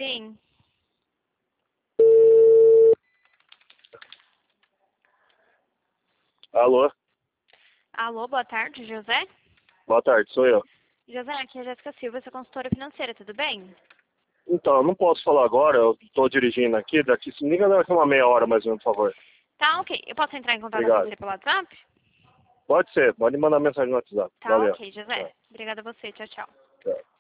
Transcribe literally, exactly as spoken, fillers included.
Sim. Alô? Alô, boa tarde, José? Boa tarde, sou eu. José, aqui é a Jéssica Silva, sua consultora financeira, tudo bem? Então, eu não posso falar agora, eu tô dirigindo aqui, daqui, se não me engano, daqui uma meia hora mais ou menos, por favor. Tá, ok. Eu posso entrar em contato com Obrigado. você pelo WhatsApp? Pode ser, pode mandar mensagem no WhatsApp. Tá, Valeu. ok, José. Tchau. Obrigada a você. Tchau, tchau. Tchau.